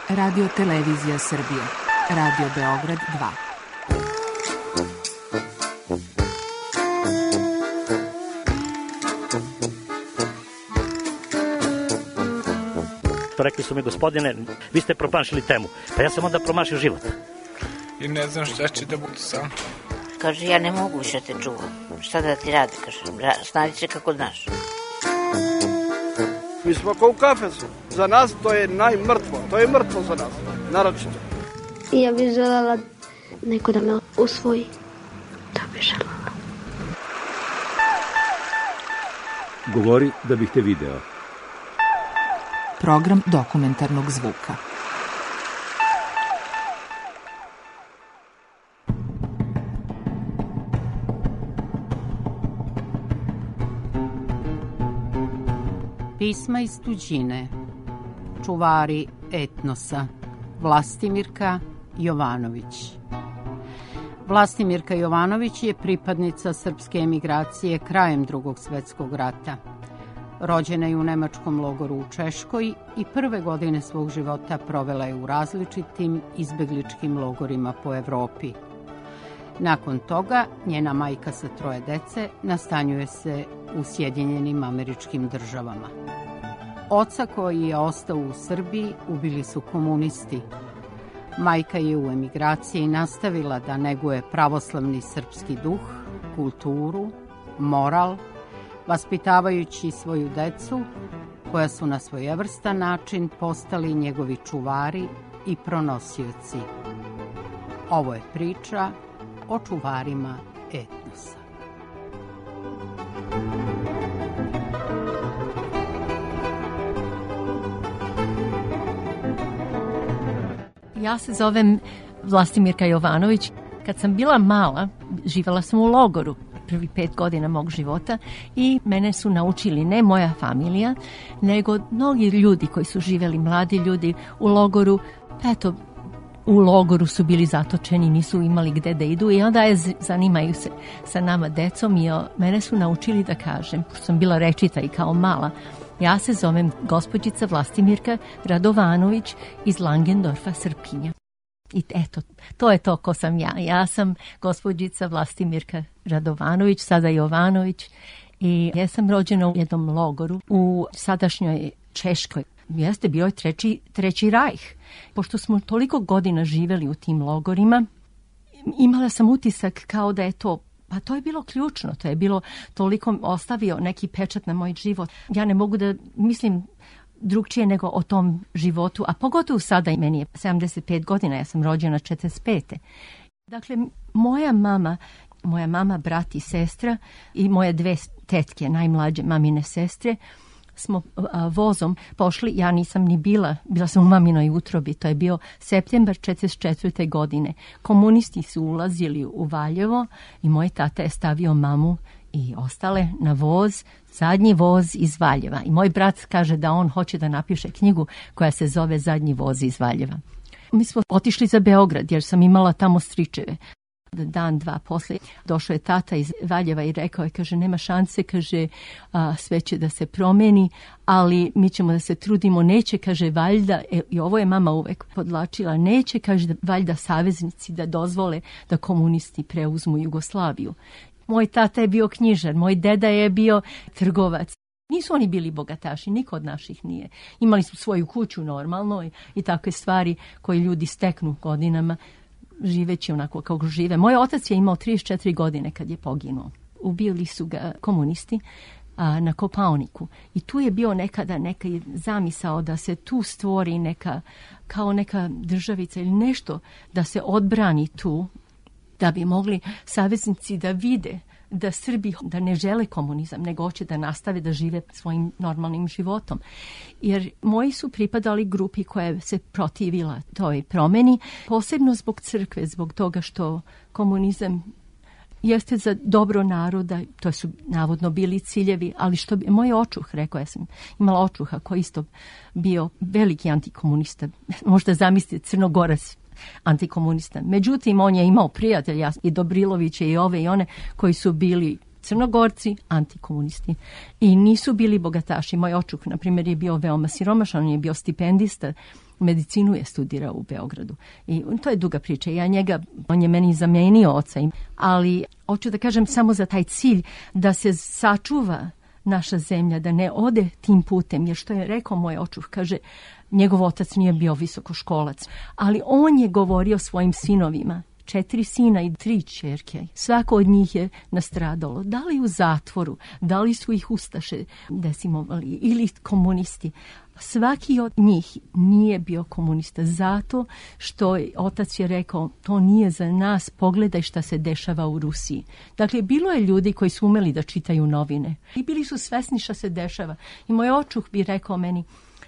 Radio Televizija Srbije. Radio Beograd 2. Rekli su mi, gospodine, vi ste promašili temu. Pa ja sam onda promašio život. I ne znam šta će da bude sam. Kaže, ja ne mogu više te čuvam. Šta da ti radi, kaže, snađi se kako znaš. Mi smo kao u kafesu. Za nas to je najmrtvo. To je mrtvo za nas, naročito. Ja bih želela neko da me usvoji. To bih želela. Govori da bih te video. Program dokumentarnog zvuka. Pisma iz tuđine. Čuvari etnosa. Vlastimirka Jovanović. Vlastimirka Jovanović je pripadnica srpske emigracije krajem Drugog svjetskog rata. Rođena je u nemačkom logoru u Češkoj i prve godine svog života provela je u različitim izbegličkim logorima po Evropi. Nakon toga, njena majka sa 3 dece nastanjuje se u Sjedinjenim Američkim Državama. Oca koji je ostao u Srbiji ubili su komunisti. Majka je u emigraciji nastavila da neguje pravoslavni srpski duh, kulturu, moral, vaspitavajući svoju decu, koja su na svojevrstan način postali njegovi čuvari i pronosioci. Ovo je priča o čuvarima etnosa. Ja se zovem Vlastimirka Jovanović. Kad sam bila mala, živjela sam u logoru prvi 5 godina mog života i mene su naučili ne moja familija, nego mnogi ljudi koji su živjeli, mladi ljudi u logoru. Eto, u logoru su bili zatočeni, nisu imali gde da idu i onda zanimaju se sa nama decom i mene su naučili da kažem, pošto sam bila rečita i kao mala, ja se zovem gospođica Vlastimirka Radovanović iz Langendorfa, Srpkinja. I eto, to je to ko sam ja. Ja sam gospođica Vlastimirka Radovanović, sada Jovanović, i ja sam rođena u jednom logoru u sadašnjoj Češkoj. Jeste, bio je treći rajh. Pošto smo toliko godina živjeli u tim logorima, imala sam utisak kao da je to, pa to je bilo ključno, to je bilo toliko ostavio neki pečat na moj život. Ja ne mogu da mislim drugčije nego o tom životu, a pogotovo sada, i meni je 75 godina, ja sam rođena 45. Dakle, moja mama, brat i sestra i moje 2 tetke, najmlađe mamine sestre, smo vozom pošli, ja nisam ni bila sam u maminoj utrobi, to je bio septembar 44. godine. Komunisti su ulazili u Valjevo i moj tata je stavio mamu i ostale na voz, zadnji voz iz Valjeva. I moj brat kaže da on hoće da napiše knjigu koja se zove Zadnji voz iz Valjeva. Mi smo otišli za Beograd jer sam imala tamo stričeve. Dan, 2 poslije došao je tata iz Valjeva i rekao je, kaže, nema šanse, kaže, sve će da se promeni, ali mi ćemo da se trudimo, neće, kaže, valjda, i ovo je mama uvek podlačila, neće, kaže, valjda saveznici da dozvole da komunisti preuzmu Jugoslaviju. Moj tata je bio knjižar, moj deda je bio trgovac. Nisu oni bili bogataši, niko od naših nije. Imali su svoju kuću normalno i takve stvari koje ljudi steknu godinama, živeći onako kako žive. Moj otac je imao 34 godine kad je poginuo. Ubili su ga komunisti na Kopaoniku. I tu je bio nekada neka zamisao da se tu stvori kao neka državica ili nešto da se odbrani tu, da bi mogli saveznici da vide da Srbi da ne žele komunizam, nego hoće da nastave da žive svojim normalnim životom. Jer moji su pripadali grupi koja se protivila toj promeni, posebno zbog crkve, zbog toga što komunizam jeste za dobro naroda, to su navodno bili ciljevi, ali što bi moj očuh, rekao, ja sam imala očuha koji isto bio veliki antikomunista, možda zamislite Crnogorac, antikomunista. Međutim, on je imao prijatelja i Dobrilovića i ove i one koji su bili Crnogorci, antikomunisti. I nisu bili bogataši. Moj očuh, na primjer, je bio veoma siromašan, on je bio stipendista, medicinu je studirao u Beogradu. I to je duga priča. On je meni zamenio oca. Ali hoću da kažem samo za taj cilj da se sačuva naša zemlja, da ne ode tim putem. Jer što je rekao moj očuh, kaže, njegov otac nije bio visokoškolac, ali on je govorio svojim sinovima, 4 sina i 3 ćerke. Svako od njih je nastradalo. Da li u zatvoru, da li su ih ustaše decimovali ili komunisti. Svaki od njih nije bio komunista zato što otac je rekao to nije za nas, pogledaj šta se dešava u Rusiji. Dakle, bilo je ljudi koji su umeli da čitaju novine i bili su svesni šta se dešava. I moj očuh bi rekao meni,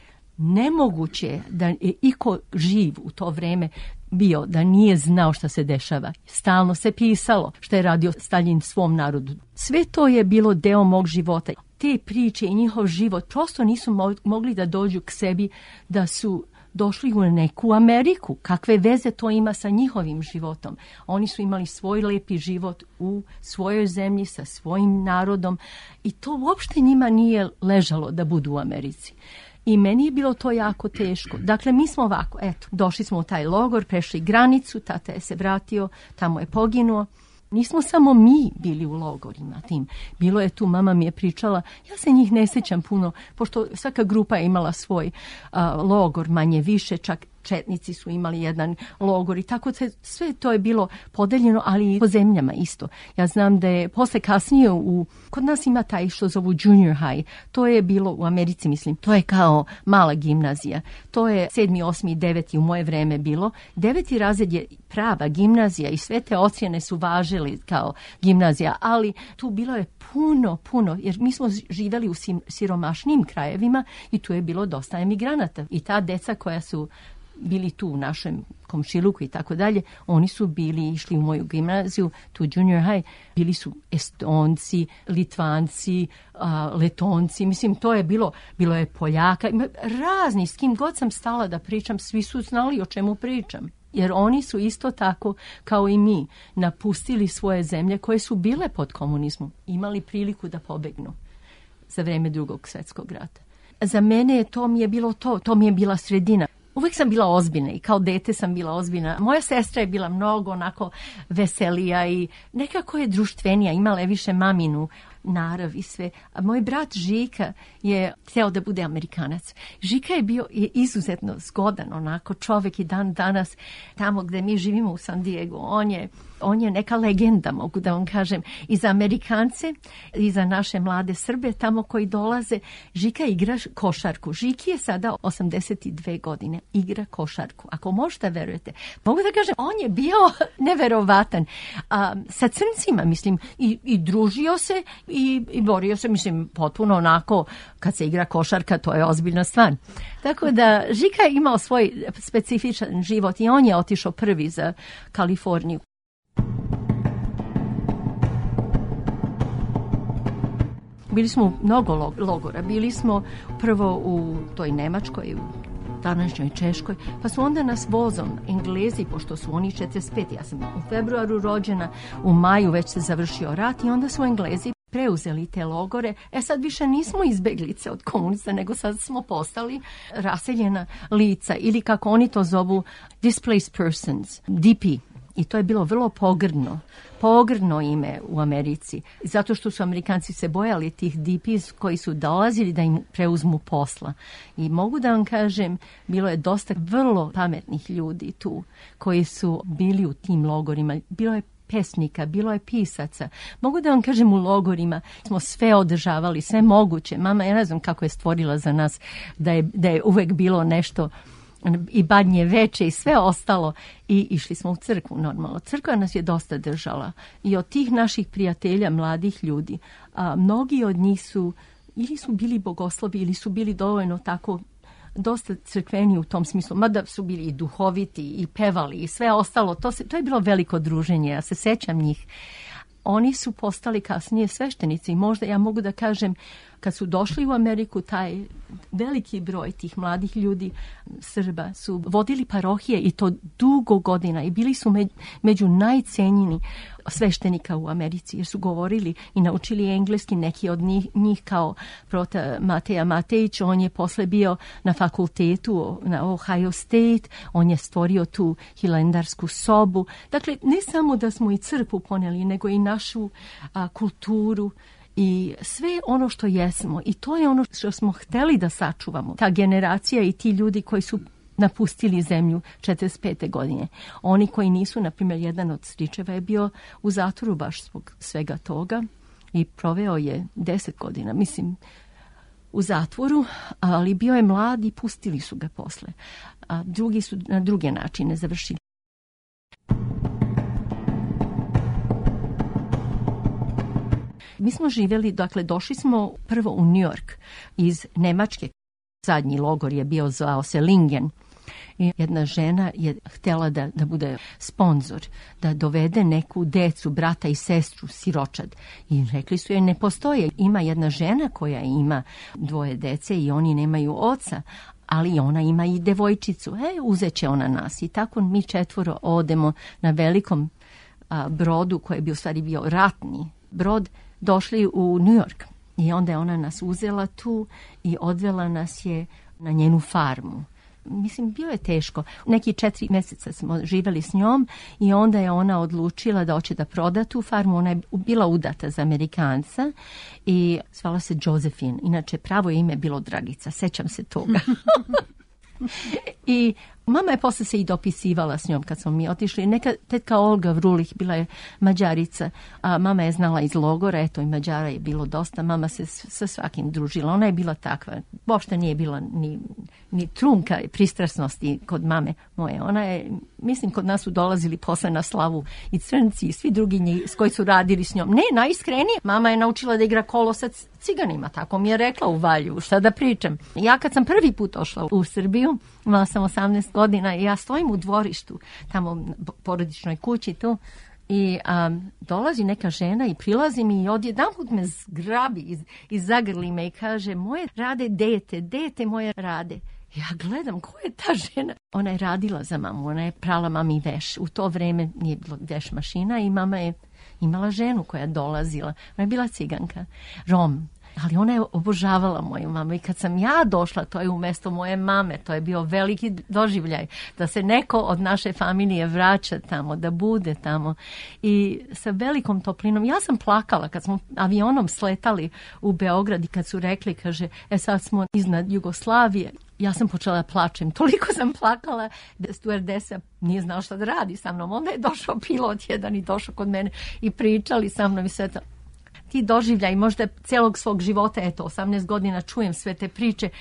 nemoguće je da je iko živ u to vreme bio da nije znao šta se dešava. Stalno se pisalo šta je radio Staljin svom narodu. Sve to je bilo deo mog života. Te priče i njihov život prosto nisu mogli da dođu k sebi da su došli u neku Ameriku. Kakve veze to ima sa njihovim životom? Oni su imali svoj lepi život u svojoj zemlji sa svojim narodom i to uopšte njima nije ležalo da budu u Americi. I meni je bilo to jako teško. Dakle, mi smo ovako, došli smo u taj logor, prešli granicu, tata je se vratio, tamo je poginuo. Nismo samo mi bili u logorima tim. Bilo je tu, mama mi je pričala, ja se njih ne sjećam puno, pošto svaka grupa je imala svoj logor, manje više, čak četnici su imali jedan logor i tako sve to je bilo podeljeno, ali i po zemljama isto. Ja znam da je posle kasnije kod nas ima taj što zovu junior high, to je bilo u Americi, mislim, to je kao mala gimnazija. To je 7., 8. i 9. u moje vreme bilo. 9. razred je prava gimnazija i sve te ocjene su važili kao gimnazija, ali tu bilo je puno, jer mi smo živjeli u siromašnim krajevima i tu je bilo dosta emigranata. I ta deca koja su bili tu u našem komšiluku i tako dalje, oni su išli u moju gimnaziju, tu junior high, bili su Estonci, Litvanci, Letonci, mislim, to je bilo je Poljaka, razni, s kim god sam stala da pričam, svi su znali o čemu pričam. Jer oni su isto tako kao i mi napustili svoje zemlje koje su bile pod komunizmom, imali priliku da pobegnu za vreme Drugog svjetskog rata. Za mene to mi je bilo to mi je bila sredina. Uvijek sam bila ozbiljna i kao dete sam bila ozbiljna. Moja sestra je bila mnogo onako veselija i nekako je društvenija, imala je više maminu narav i sve. A moj brat Žika je htio da bude Amerikanac. Žika je izuzetno zgodan onako čovjek i dan danas tamo gdje mi živimo u San Diego. On je neka legenda, mogu da vam kažem, i za Amerikance i za naše mlade Srbe tamo koji dolaze. Žika igra košarku. Žiki je sada 82 godine. Igra košarku. Ako možete verujete. Mogu da kažem, on je bio neverovatan. Sa crncima, mislim, i družio se i borio se, mislim, potpuno onako, kad se igra košarka, to je ozbiljna stvar. Tako da Žika je imao svoj specifičan život i on je otišao prvi za Kaliforniju. Bili smo u mnogo logora. Bili smo prvo u toj Nemačkoj, u današnjoj Češkoj, pa su onda nas vozom Englezi, pošto su oni 45, ja sam u februaru rođena, u maju već se završio rat i onda su Englezi preuzeli te logore. Sad više nismo izbeglice od komunista, nego sad smo postali raseljena lica ili kako oni to zovu displaced persons, DP. I to je bilo vrlo pogrdno ime u Americi, zato što su Amerikanci se bojali tih DPs koji su dolazili da im preuzmu posla. I mogu da vam kažem, bilo je dosta vrlo pametnih ljudi tu koji su bili u tim logorima. Bilo je pesnika, bilo je pisaca. Mogu da vam kažem, u logorima smo sve održavali, sve moguće. Mama, ja ne znam kako je stvorila za nas da je uvek bilo nešto i badnje veče i sve ostalo i išli smo u crkvu normalno. Crkva nas je dosta držala i od tih naših prijatelja, mladih ljudi, mnogi od njih su ili su bili bogoslovi ili su bili dovoljno tako dosta crkveni u tom smislu, mada su bili i duhoviti i pevali i sve ostalo. To je bilo veliko druženje, ja se sećam njih. Oni su postali kasnije sveštenici i možda ja mogu da kažem kad su došli u Ameriku, taj veliki broj tih mladih ljudi, Srba, su vodili parohije i to dugo godina i bili su među najcenjeni sveštenika u Americi, jer su govorili i naučili engleski. Neki od njih kao prota Mateja Matejić, on je posle bio na fakultetu na Ohio State, on je stvorio tu hilandarsku sobu. Dakle, ne samo da smo i crkvu poneli, nego i našu kulturu i sve ono što jesmo. I to je ono što smo hteli da sačuvamo. Ta generacija i ti ljudi koji su napustili zemlju 45. godine. Oni koji nisu, na primjer, jedan od stričeva je bio u zatvoru baš zbog svega toga i proveo je 10 godina, mislim, u zatvoru, ali bio je mlad i pustili su ga posle. A drugi su na druge načine završili. Mi smo živjeli, dakle, došli smo prvo u New York iz Nemačke. Zadnji logor je bio, zvao se Lingen. I jedna žena je htjela da bude sponzor, da dovede neku decu, brata i sestru, siročad. I rekli su joj, ne postoje. Ima jedna žena koja ima 2 dece i oni nemaju oca, ali ona ima i devojčicu. Uzet će ona nas. I tako mi 4 odemo na velikom brodu, koji bi u stvari bio ratni brod, došli u New York. I onda je ona nas uzela tu i odvela nas je na njenu farmu. Mislim, bio je teško. Neki 4 mjeseca smo živjeli s njom i onda je ona odlučila da hoće da proda tu farmu. Ona je bila udata za Amerikanca i zvala se Josephine. Inače, pravo ime je bilo Dragica. Sećam se toga. I mama je posle se i dopisivala s njom kad smo mi otišli. Neka tetka Olga Vrulih, bila je Mađarica, a mama je znala iz logora, eto i Mađara je bilo dosta, mama se sa svakim družila, ona je bila takva, uopšte nije bila ni trunka pristrasnosti kod mame moje. Ona je, mislim, kod nas su dolazili posle na slavu i crnci i svi drugi s koji su radili s njom. Ne, najiskrenije, mama je naučila da igra kolo sa ciganima, tako mi je rekla u Valju, šta da pričam. Ja kad sam prvi put došla u Srbiju, imala sam 18 godina i ja stojim u dvorištu, tamo u porodičnoj kući tu, i dolazi neka žena i prilazi mi i odjedanput me zgrabi i zagrli me i kaže, moje Rade dete moje Rade. Ja gledam, ko je ta žena? Ona je radila za mamu, ona je prala mami veš. U to vreme nije bilo veš mašina i mama je imala ženu koja je dolazila. Ona je bila ciganka, Rom. Ali ona je obožavala moju mamu i kad sam ja došla, to je umjesto moje mame, to je bio veliki doživljaj, da se neko od naše familije vraća tamo, da bude tamo i sa velikom toplinom. Ja sam plakala kad smo avionom sletali u Beograd i kad su rekli, kaže, sad smo iznad Jugoslavije. Ja sam počela plačem, toliko sam plakala da stewardesa nije znao šta da radi sa mnom. Onda je došao pilot jedan i došao kod mene i pričali sa mnom i sve to. Ti doživljaj možda celog svog života, eto, 18 godina čujem sve te priče,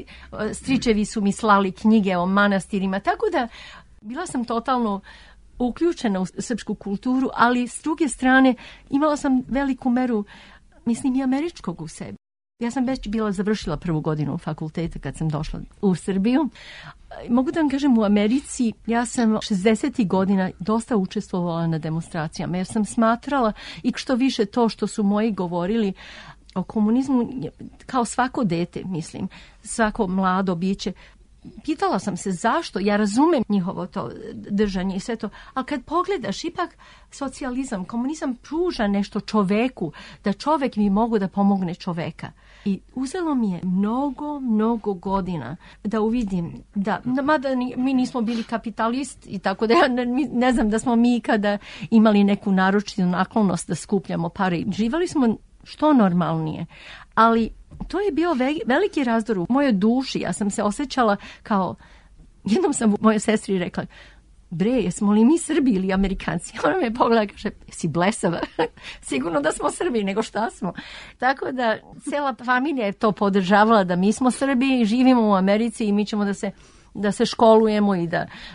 stričevi su mi slali knjige o manastirima, tako da bila sam totalno uključena u srpsku kulturu, ali s druge strane imala sam veliku meru, mislim, i američkog u sebi. Ja sam već bila završila 1. godinu fakulteta kad sam došla u Srbiju. Mogu da vam kažem, u Americi ja sam 60. godina dosta učestvovala na demonstracijama, jer sam smatrala i što više to što su moji govorili o komunizmu, kao svako dete, mislim, svako mlado biće. Pitala sam se zašto, ja razumem njihovo to držanje i sve to, ali kad pogledaš, ipak socijalizam, komunizam pruža nešto čoveku, da čovek mi mogu da pomogne čoveka. I uzelo mi je mnogo godina da uvidim da, mada mi nismo bili kapitalisti i tako da ja ne znam da smo mi ikada imali neku naročitu naklonost da skupljamo pare. Živali smo što normalnije, ali to je bio veliki razdor u mojoj duši. Ja sam se osjećala kao, jednom sam mojoj sestri rekla, bre, jesmo li mi Srbi ili Amerikanci? Ona me pogleda i kaže, si blesava. Sigurno da smo Srbi, nego šta smo. Tako da cela familija je to podržavala da mi smo Srbi, živimo u Americi i mi ćemo da se školujemo i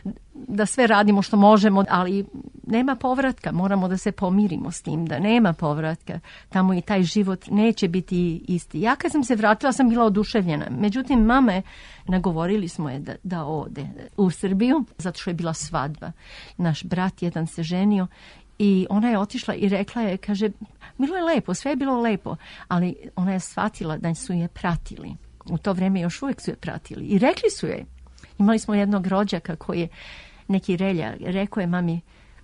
da sve radimo što možemo, ali nema povratka, moramo da se pomirimo s tim, da nema povratka, tamo i taj život neće biti isti. Ja kad sam se vratila sam bila oduševljena, međutim mame, nagovorili smo je da ode u Srbiju, zato što je bila svadba. Naš brat jedan se ženio I ona je otišla i rekla je, kaže, bilo je lepo, sve je bilo lepo, ali ona je shvatila da su je pratili. U to vreme još uvijek su je pratili. I rekli su je, imali smo jednog rođaka koji je neki relja, rekao je mami,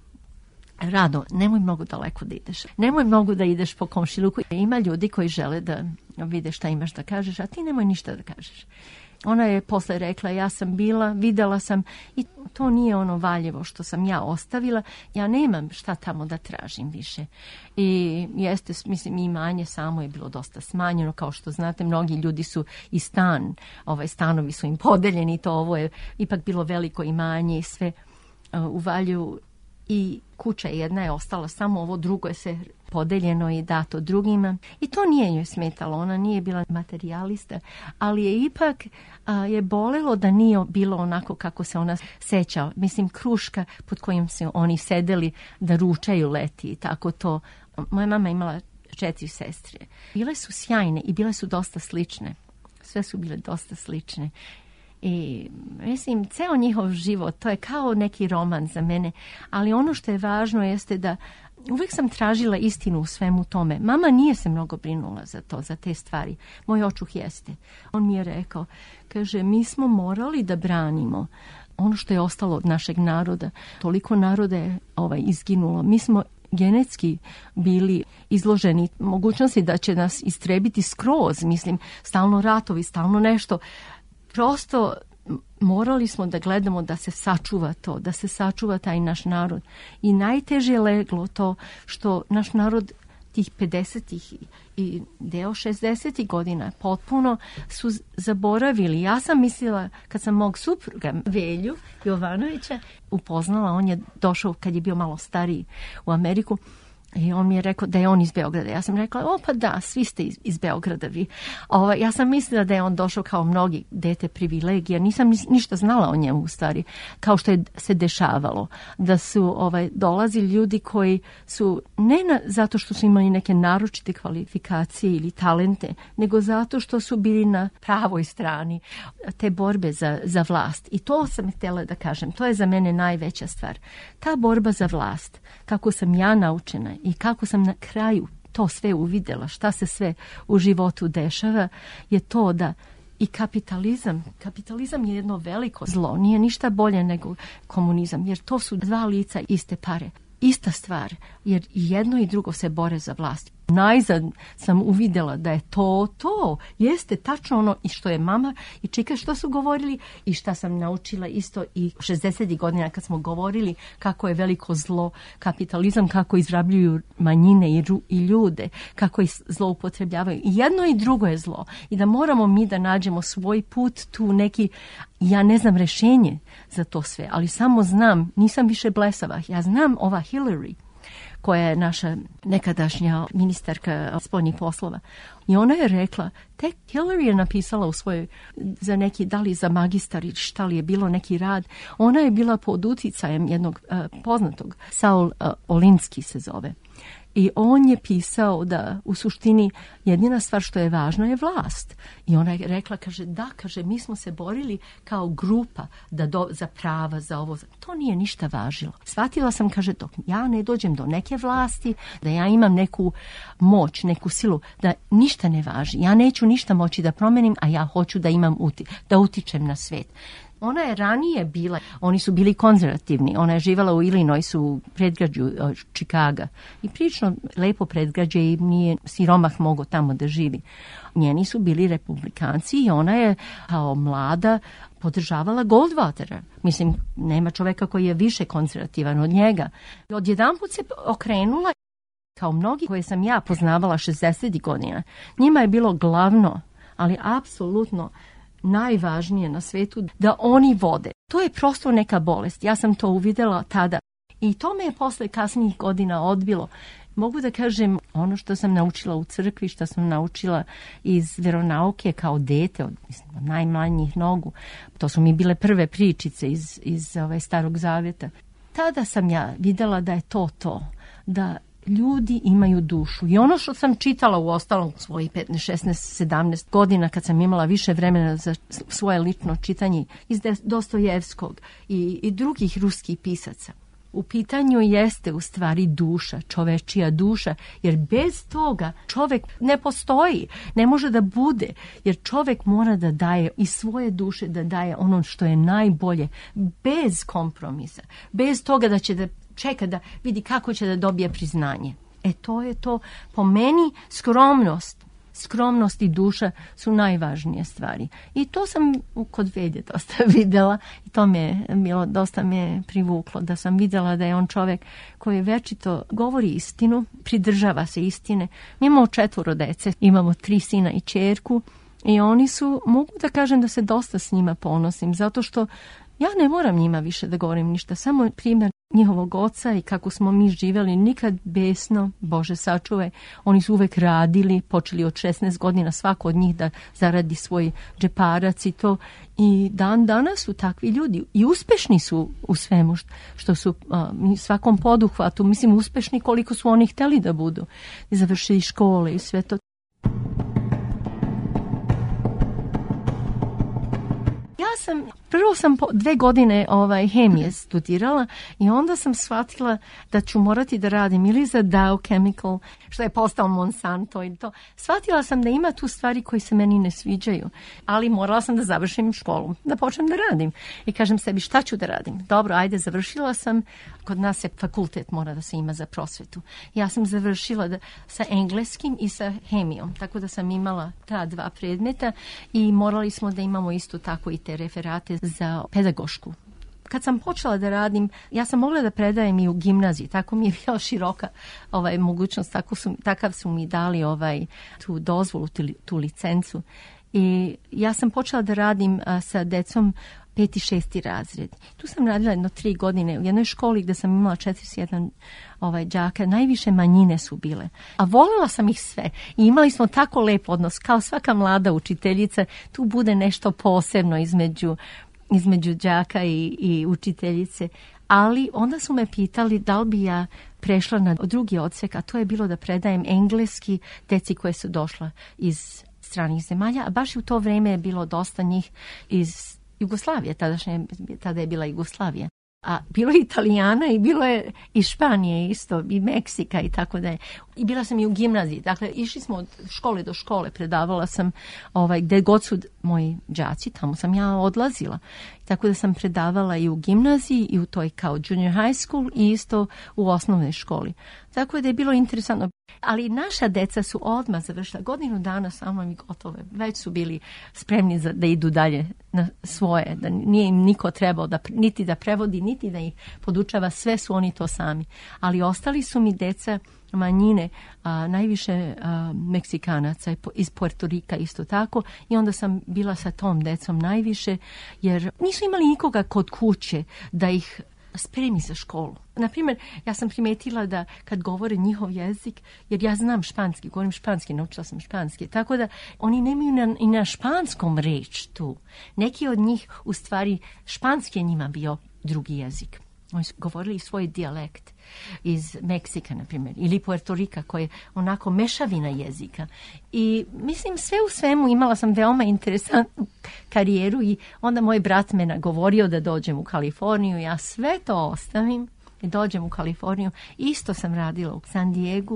Rado, nemoj mnogo daleko da ideš. Nemoj mnogo da ideš po komšiluku. Ima ljudi koji žele da vide šta imaš da kažeš, a ti nemoj ništa da kažeš. Ona je posle rekla, ja sam bila, videla sam i to nije ono Valjevo što sam ja ostavila. Ja nemam šta tamo da tražim više. I jeste, mislim, imanje samo je bilo dosta smanjeno. Kao što znate, mnogi ljudi su i stanovi su im podeljeni. To ovo je ipak bilo veliko imanje i sve u Valjevu. I kuća jedna je ostala, samo ovo drugo je se podeljeno i dato drugima. I to nije joj smetalo, ona nije bila materijalista, ali je ipak je bolelo da nije bilo onako kako se ona seća. Mislim, kruška pod kojim su oni sedeli da ručaju leti i tako to. Moja mama imala 4 sestre. Bile su sjajne i bile su dosta slične. Sve su bile dosta slične. I mislim, ceo njihov život, to je kao neki roman za mene, ali ono što je važno jeste da uvijek sam tražila istinu u svemu tome. Mama nije se mnogo brinula za to, za te stvari. Moj očuh jeste. On mi je rekao, kaže, mi smo morali da branimo ono što je ostalo od našeg naroda. Toliko naroda je izginulo. Mi smo genetski bili izloženi mogućnosti da će nas istrebiti skroz. Mislim, stalno ratovi, stalno nešto. Prosto morali smo da gledamo da se sačuva to, da se sačuva taj naš narod. I najteže je leglo to što naš narod tih 50-ih i deo 60-ih godina potpuno su zaboravili. Ja sam mislila, kad sam mog supruga Velju Jovanovića upoznala, on je došao kad je bio malo stariji u Ameriku, i on mi je rekao da je on iz Beograda. Ja sam rekla, pa da, svi ste iz Beograda vi. Ja sam mislila da je on došao kao mnogi, dete privilegija. Nisam ništa znala o njemu u stvari. Kao što je se dešavalo. Da su dolazili ljudi koji su, zato što su imali neke naročite kvalifikacije ili talente, nego zato što su bili na pravoj strani te borbe za vlast. I to sam htjela da kažem. To je za mene najveća stvar. Ta borba za vlast, kako sam ja naučena i kako sam na kraju to sve uvidjela, šta se sve u životu dešava, je to da i kapitalizam je jedno veliko zlo, nije ništa bolje nego komunizam, jer to su dva lica iste pare. Ista stvar, jer jedno i drugo se bore za vlast. Najzad sam uvidjela da je to jeste tačno ono i što je mama i čika što su govorili i šta sam naučila isto i 60. godina kad smo govorili kako je veliko zlo kapitalizam, kako izrabljuju manjine i ljude, kako ih zloupotrebljavaju. I jedno i drugo je zlo i da moramo mi da nađemo svoj put tu neki, ja ne znam rešenje za to sve, ali samo znam, nisam više blesava, ja znam ova Hillary koja je naša nekadašnja ministarka spoljnih poslova. I ona je rekla, tek Hillary je napisala u svojoj, za neki, da li za magistar ili šta li je bilo neki rad, ona je bila pod uticajem jednog poznatog, Saul Alinsky se zove. I on je pisao da u suštini jedina stvar što je važno je vlast. I ona je rekla, kaže, mi smo se borili kao grupa za prava, za ovo. To nije ništa važilo. Shvatila sam, kaže, dok ja ne dođem do neke vlasti, da ja imam neku moć, neku silu, da ništa ne važi. Ja neću ništa moći da promenim, a ja hoću da imam da utičem na svet. Ona je ranije bila, oni su bili konzervativni, ona je živala u Illinoisu, u predgrađu Čikaga. I prilično lepo predgrađe i nije siromah mogao tamo da živi. Njeni su bili republikanci i ona je kao mlada podržavala Goldwatera. Mislim, nema čoveka koji je više konzervativan od njega. Odjedanput se okrenula, kao mnogi koje sam ja poznavala 60. godina. Njima je bilo glavno, ali apsolutno najvažnije na svetu da oni vode. To je prosto neka bolest. Ja sam to uvidjela tada. I to me je posle kasnijih godina odbilo. Mogu da kažem ono što sam naučila u crkvi, što sam naučila iz veronauke kao dete, od najmanjih nogu. To su mi bile prve pričice iz Starog Zavjeta. Tada sam ja vidjela da je to, da ljudi imaju dušu. I ono što sam čitala u ostalom svojih 15, 16, 17 godina kad sam imala više vremena za svoje lično čitanje iz Dostojevskog i drugih ruskih pisaca. U pitanju jeste u stvari duša, čovečija duša, jer bez toga čovek ne postoji, ne može da bude, jer čovek mora da daje iz svoje duše, da daje ono što je najbolje, bez kompromisa, bez toga da će da čeka da vidi kako će da dobije priznanje. To je to, po meni, skromnost i duša su najvažnije stvari. I to sam kod Velje dosta videla i to dosta me privuklo, da sam videla da je on čovjek koji večito govori istinu, pridržava se istine. Mi imamo 4 dece, imamo 3 sina i ćerku i oni su, mogu da kažem da se dosta s njima ponosim, zato što ja ne moram njima više da govorim ništa, samo primjer njihovog oca i kako smo mi živjeli, nikad besno, Bože sačuvaj, oni su uvek radili, počeli od 16 godina svako od njih da zaradi svoj džeparac i to. I dan danas su takvi ljudi i uspešni su u svemu što su svakom poduhvatu, mislim uspešni koliko su oni hteli da budu. I završili škole i sve to. Prvo sam 2 godine hemije studirala i onda sam shvatila da ću morati da radim ili za Dow Chemical, što je postao Monsanto i to. Shvatila sam da ima tu stvari koji se meni ne sviđaju, ali morala sam da završim školu, da počnem da radim. I kažem sebi šta ću da radim? Dobro, ajde, završila sam. Kod nas je fakultet mora da se ima za prosvetu. Ja sam završila sa engleskim i sa hemijom, tako da sam imala ta 2 predmeta i morali smo da imamo isto tako i te referate za pedagošku. Kad sam počela da radim, ja sam mogla da predajem i u gimnaziji, tako mi je bila široka mogućnost, takav su mi dali tu dozvolu, tu licencu. I ja sam počela da radim sa decom 5. i 6. razred. Tu sam radila 3 godine u jednoj školi gde sam imala 41 đaka. Najviše manjine su bile. A voljela sam ih sve. I imali smo tako lep odnos. Kao svaka mlada učiteljica, tu bude nešto posebno između đaka i učiteljice. Ali onda su me pitali da li bi ja prešla na drugi odsek, a to je bilo da predajem engleski deci koje su došla iz stranih zemalja. A baš u to vreme je bilo dosta njih iz Jugoslavije, tada je bila Jugoslavija. A bilo je Italijana i bilo je i Španije isto, i Meksika i tako da je. I bila sam i u gimnaziji, dakle išli smo od škole do škole, predavala sam gde god su moji đaci, tamo sam ja odlazila. Tako da sam predavala i u gimnaziji i u toj kao junior high school i isto u osnovnoj školi. Tako da je bilo interesantno. Ali naša deca su odmah završila 1 godinu dana samo i gotove. Već su bili spremni da idu dalje na svoje, da nije im niko trebao niti da prevodi, niti da ih podučava, sve su oni to sami. Ali ostali su mi deca manjine, najviše Meksikanaca iz Puerto Rika isto tako, i onda sam bila sa tom decom najviše, jer nisu imali nikoga kod kuće da ih spremi za školu. Naprimjer, ja sam primetila da kad govore njihov jezik, jer ja znam španski, govorim španski, naučila sam španski, tako da oni nemaju i na španskom reč tu. Neki od njih, u stvari, španski je njima bio drugi jezik. Oni su govorili svoj dijalekt iz Meksika, na primjer, ili Puerto Rika, koji je onako mešavina jezika. I mislim, sve u svemu imala sam veoma interesantnu karijeru i onda moj brat me nagovorio da dođem u Kaliforniju. Ja sve to ostavim i dođem u Kaliforniju. Isto sam radila u San Diegu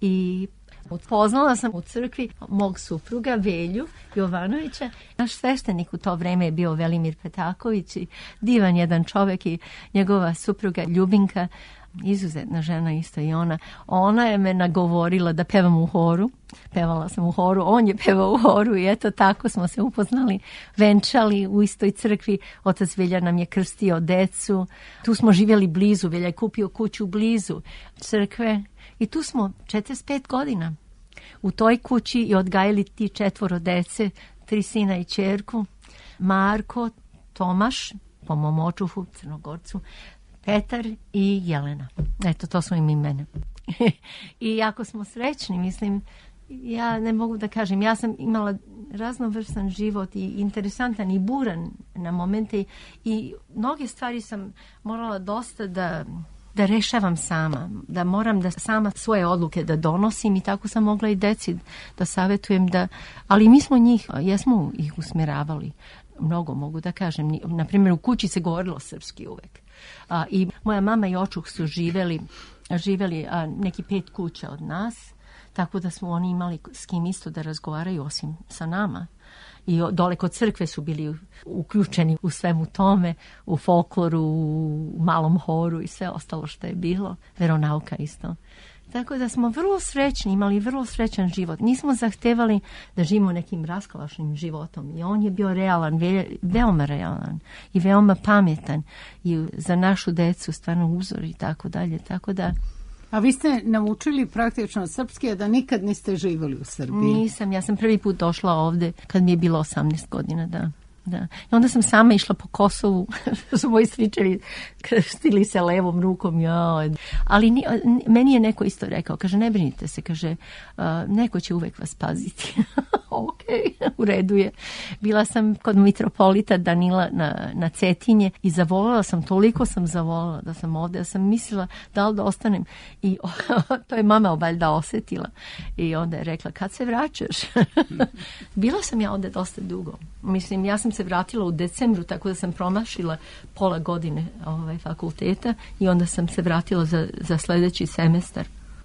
i upoznala sam u crkvi mog supruga Velju Jovanovića. Naš sveštenik u to vreme je bio Velimir Petaković i divan jedan čovjek, i njegova supruga Ljubinka, izuzetna žena isto i ona. Ona je me nagovorila da pevam u horu. Pevala sam u horu, on je pevao u horu i eto tako smo se upoznali, venčali u istoj crkvi. Otac Velja nam je krstio decu. Tu smo živjeli blizu, Velja je kupio kuću blizu crkve i tu smo 45 godina u toj kući i odgajali ti 4 dece, 3 sina i ćerku, Marko, Tomaš, po mom očuhu, Crnogorcu, Petar i Jelena. Eto, to su im imena. I jako smo srećni, mislim, ja ne mogu da kažem, ja sam imala raznovrstan život i interesantan i buran na momente i mnoge stvari sam morala dosta da da rešavam sama, da moram da sama svoje odluke da donosim i tako sam mogla i deci da savjetujem da, ali mi smo jesmo ih usmjeravali. Mnogo mogu da kažem. Na primjer, u kući se govorilo srpski uvek. I moja mama i očuh su živeli neki 5 kuća od nas, tako da smo oni imali s kim isto da razgovaraju osim sa nama. I dole kod crkve su bili uključeni u svemu tome, u folkloru, u malom horu i sve ostalo što je bilo. Veronauka isto. Tako da smo vrlo srećni, imali vrlo srećan život. Nismo zahtevali da živimo nekim raskalašnim životom. I on je bio realan, veoma realan i veoma pametan. I za našu decu stvarno uzor i tako dalje. Tako da... A vi ste naučili praktično srpski, a da nikad niste živjeli u Srbiji? Nisam, ja sam prvi put došla ovde kad mi je bilo 18 godina, da. I onda sam sama išla po Kosovu, su moji stričevi krstili se levom rukom, ali meni je neko isto rekao, kaže, ne brinite se, kaže, neko će uvek vas paziti. Ok, u redu je. Bila sam kod mitropolita Danila na Cetinje i zavoljela sam, toliko sam zavoljela da sam ovde, ja sam mislila da li da ostanem i to je mama valjda osetila i onda je rekla, kad se vraćaš? Bila sam ja ovde dosta dugo. Mislim, ja sam se vratila u decembru, tako da sam promašila pola godine fakulteta i onda sam se vratila za sljedeći semestar.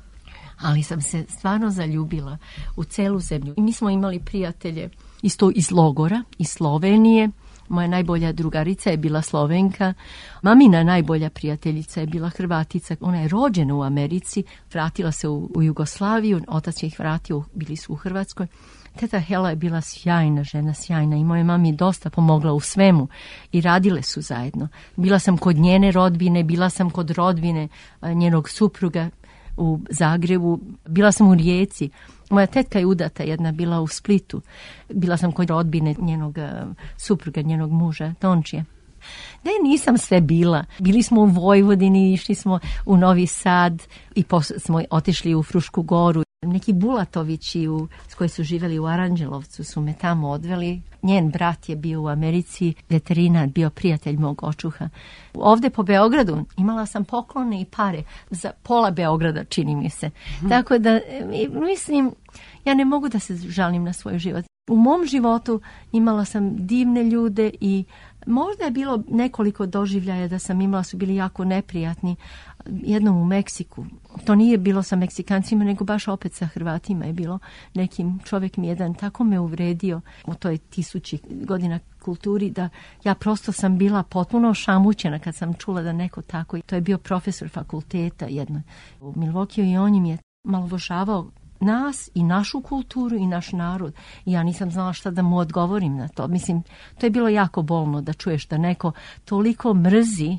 Ali sam se stvarno zaljubila u celu zemlju. I mi smo imali prijatelje isto iz logora, iz Slovenije. Moja najbolja drugarica je bila Slovenka. Mamina najbolja prijateljica je bila Hrvatica. Ona je rođena u Americi, vratila se u Jugoslaviju, otac je ih vratio, bili su u Hrvatskoj. Teta Hela je bila sjajna žena, sjajna i moje mami dosta pomogla u svemu i radile su zajedno. Bila sam kod njene rodbine, bila sam kod rodbine njenog supruga u Zagrebu, bila sam u Rijeci. Moja tetka je udata, jedna bila u Splitu. Bila sam kod rodbine njenog supruga, njenog muža, Tončija. Ne, nisam sve bila. Bili smo u Vojvodini, išli smo u Novi Sad i smo otišli u Frušku Goru. Neki Bulatovići s koji su živjeli u Aranđelovcu su me tamo odveli. Njen brat je bio u Americi, veterinar, bio prijatelj mog očuha. Ovde po Beogradu imala sam poklone i pare za pola Beograda, čini mi se. Tako da, mislim, ja ne mogu da se žalim na svoj život. U mom životu imala sam divne ljude i možda je bilo nekoliko doživljaja da sam imala, su bili jako neprijatni. Jednom u Meksiku, to nije bilo sa Meksikancima, nego baš opet sa Hrvatima je bilo. Nekim čovjek mi jedan tako me uvredio u toj 1000 godina kulturi da ja prosto sam bila potpuno šamućena kad sam čula da neko tako. To je bio profesor fakulteta jedno u Milwaukeeu i on im je malovažavao nas i našu kulturu i naš narod. I ja nisam znala šta da mu odgovorim na to. Mislim, to je bilo jako bolno da čuješ da neko toliko mrzi,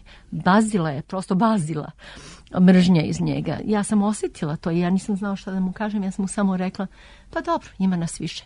prosto bazila mržnja iz njega. Ja sam osjetila to i ja nisam znala šta da mu kažem. Ja sam mu samo rekla, pa dobro, ima nas više.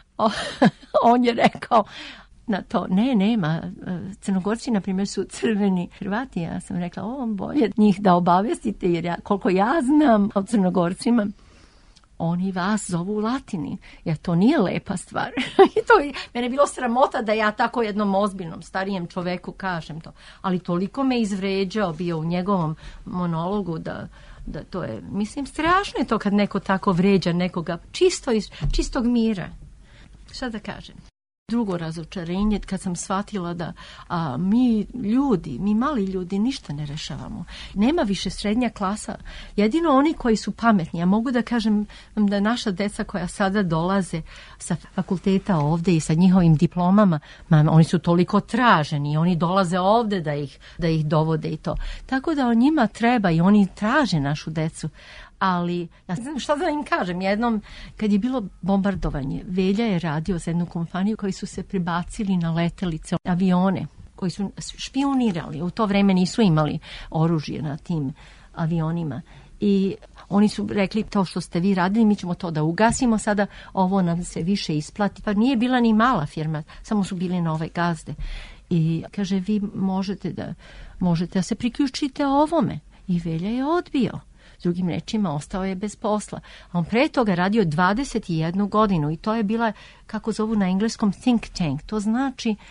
On je rekao na to, nema. Crnogorci, na primjer, su crveni Hrvati. Ja sam rekla, bolje njih da obavestite, jer koliko ja znam o Crnogorcima, oni vas zovu u Latini, jer to nije lepa stvar. I mene je bilo sramota da ja tako jednom ozbiljnom starijem čoveku kažem to. Ali toliko me izvređao bio u njegovom monologu da to je, mislim, strašno je to kad neko tako vređa nekoga čisto iz čistog mira. Šta da kažem? Drugo razočarenje kad sam shvatila da mi mali ljudi ništa ne rešavamo. Nema više srednja klasa. Jedino oni koji su pametni. Ja mogu da kažem da naša deca koja sada dolaze sa fakulteta ovde i sa njihovim diplomama, oni su toliko traženi. Oni dolaze ovde da ih dovode i to. Tako da o njima treba i oni traže našu decu. Ali, ja znam šta da im kažem, jednom kad je bilo bombardovanje, Velja je radio za jednu kompaniju koji su se prebacili na letelice, avione, koji su špionirali, u to vreme nisu imali oružje na tim avionima. I oni su rekli, to što ste vi radili, mi ćemo to da ugasimo, sada ovo nam se više isplati. Pa nije bila ni mala firma, samo su bili nove gazde. I kaže, vi možete da se priključite ovome. I Velja je odbio. Drugim rečima, ostao je bez posla. A on pre toga radio 21 godinu i to je bila, kako zovu na engleskom, think tank. To znači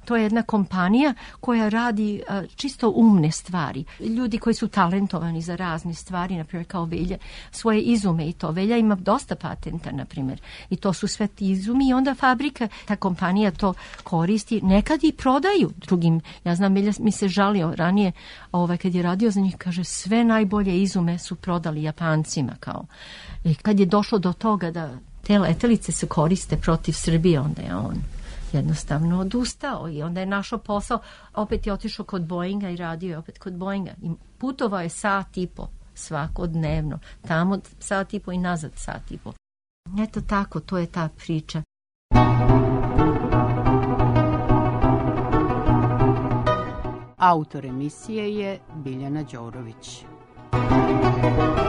To je jedna kompanija koja radi čisto umne stvari. Ljudi koji su talentovani za razne stvari, na primjer kao Velja, svoje izume i to. Velja ima dosta patenta, na primjer, i to su sve ti izumi i onda fabrika, ta kompanija to koristi, nekad i prodaju drugim. Ja znam, Velja mi se žalio ranije, kad je radio za njih, kaže, sve najbolje izume su prodali Japancima, kao. I kad je došlo do toga da te letelice se koriste protiv Srbije, onda je on jednostavno odustao i onda je našao posao, opet je otišao kod Boeinga i radio je opet kod Boeinga. I putovao je 1.5 sata svakodnevno, tamo 1.5 sata i nazad 1.5 sata. Eto tako, to je ta priča. Autor emisije je Biljana Đorović.